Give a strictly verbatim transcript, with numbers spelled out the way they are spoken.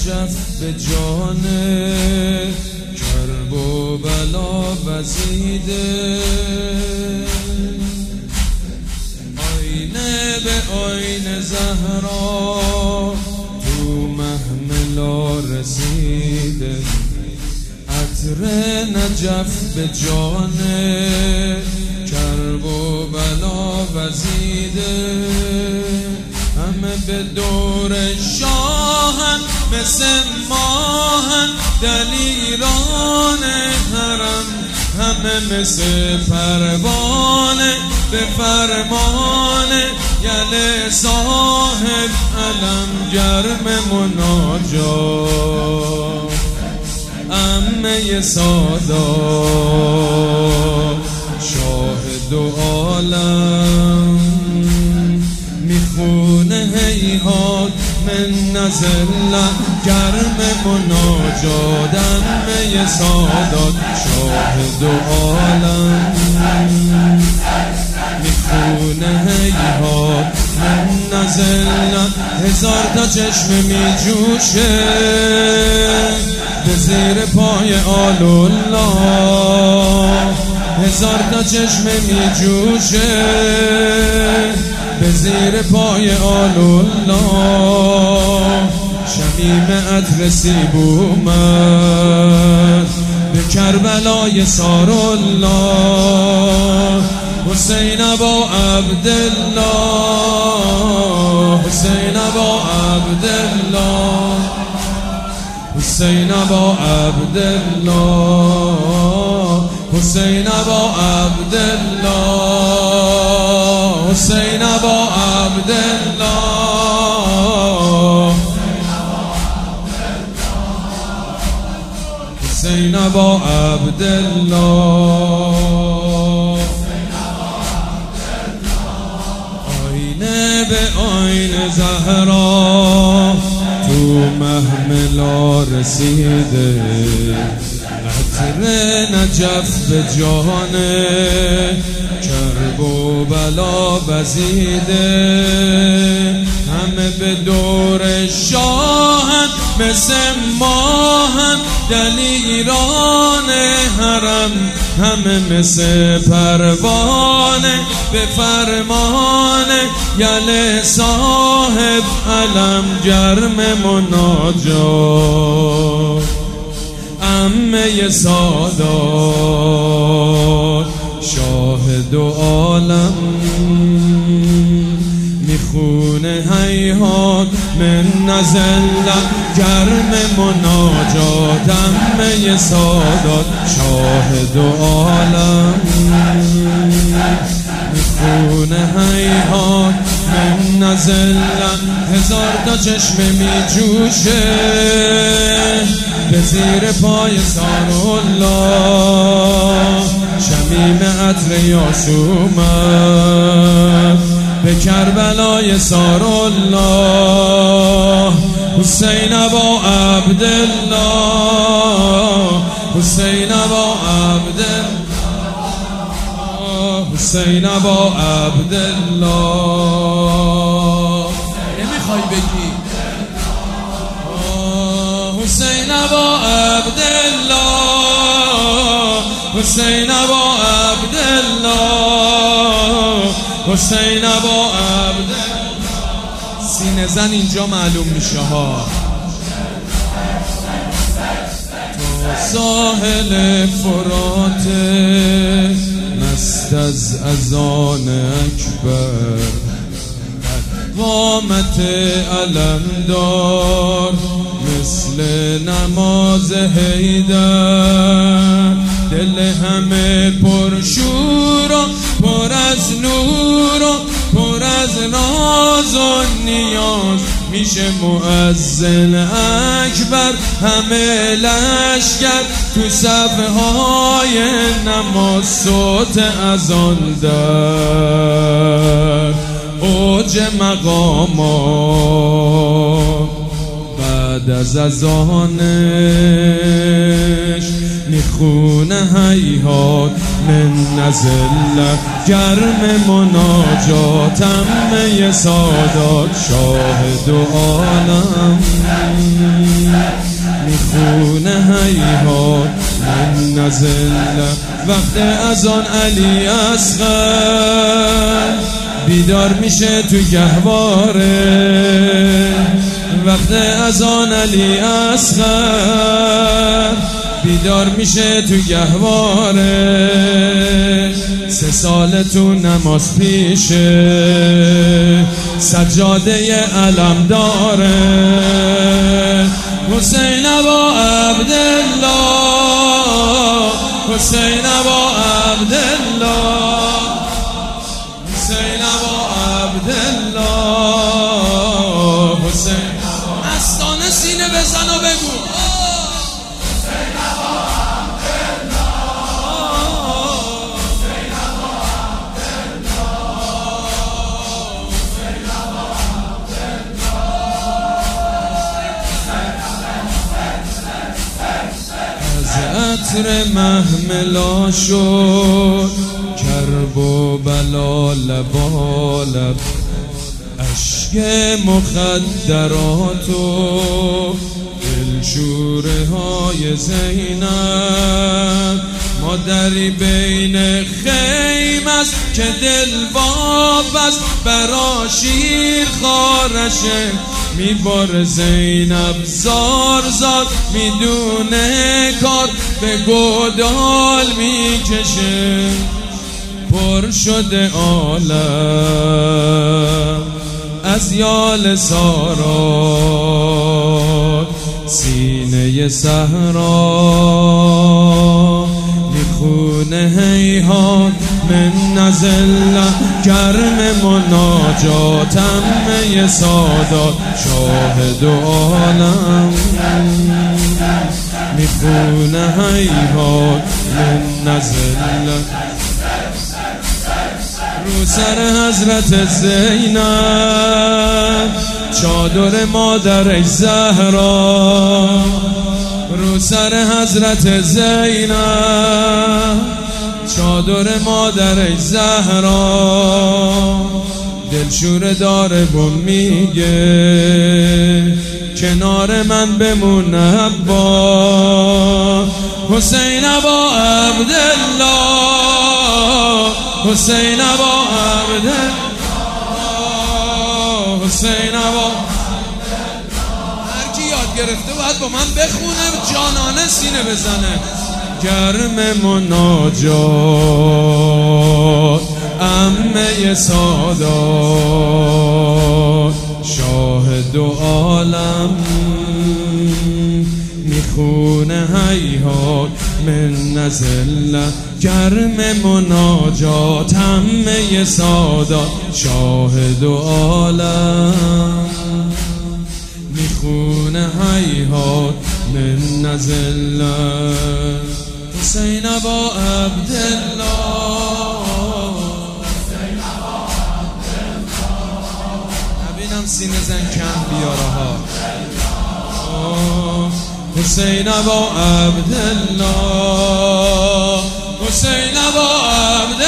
نجف به جان کرب و بلا وزیده، آینه به آینه زهرا تو محملا رسیده، عطر نجف به جان کرب و بلا وزیده، همه به دور شاهن مثل ماهن دلیران حرم، همه مثل پروانه به فرمان یل صاحب علم گرم مناجات، عمه سادات شاهد و عالم میخونه هیهات من نزل گرم مناجات، عمه سادات شاهد و عالم میخونه هیهات من نزل، هزار تا چشم میجوشه به زیر پای آل الله، هزار تا چشم میجوشه به زیر پای آل الله، شمیم عطر سیب اومد به کربلای سار الله، حسین ابا عبدالله، حسین ابا عبدالله، حسین ابا عبدالله، حسین ابا عبدالله، حسین ابا عبدالله، حسین ابا عبدالله، آینه به آینه زهرا تو محملا رسیده، عطر نجف به جان کرب و بلا وزیده، همه به دور شاهن مثل ماهن دلیران حرم، همه مثل پروانه به فرمان یل صاحب علم گرم مناجات، عمه سادات شاهد و عالم میخونه هیهات من نزل گرم مناجات، عمه سادات شاهد و عالم میخونه هیهات من نزل، هزار تا چشم میجوشه به زیر پای سار الله، شمیم عطر یاسومت به کربلای سار الله، حسین ابا عبدالله، حسین ابا عبدالله، حسین ابا عبدالله، نمیخوای بگی حسین ابا عبدالله، حسین ابا عبدالله، حسین ابا عبدالله، سینه زن اینجا معلوم میشه ها، تا ساحل فرات مست از اذان اکبر، قامت علمدار مثل نماز حیدر، دل همه پر شور و پر از نور و پر از ناز و نیاز، میشه مؤذن اکبر همه لشکر تو صفحه های نماز، صوت اذان در اوج مقامات، بعد از اذانش میخونه هیهات من نزل گرم مناجات، عمه سادات شاهد و عالم میخونه هیهات من نزل. وقت از آن علی اصغر بیدار میشه تو گهواره. وقت از آن علی اصغر بیدار میشه تو گهواره. سه سال تو نماز پیشه سجاده علم داره. حسین ابا عبدالله، حسین ابا عبدالله، حسین ابا عبدالله، حسین مستانه سینه بزن و بگو عطر محملا شد کرب و بلا لبالب. اشک مخدرات و دلشوره های زینب. مادری بین خیم است که دل باب است برا شیر خارشه. میبار زینب زار زار میدونه کار به گودال میکشه. پر شده عالم از یال سارا. سینه صحرا میخونه هیهات من نزل. گرم مناجاتم می سادات شاهد و عالم. میخونه هیهات من نزل. رو سر حضرت زینب چادر مادر زهرا. رو سر حضرت زینب چادر مادر زهرا. دلشور داره بوم میگه کنار من بمون ابا. حسین ابا عبدالله، حسین ابا عبدالله، حسین ابا. هر کی یاد گرفته باید با من بخونه جانانه سینه بزنه. گرم مناجات عمه سادات شاهد و عالم. میخونه هیهات من نزل. گرم مناجات عمه سادات شاهد و عالم. میخونه هیهات من نزل. حسین ابا عبدالله، نبینم سینه زن کم بیاره ها. حسین ابا عبدالله، حسین ابا عبدالله.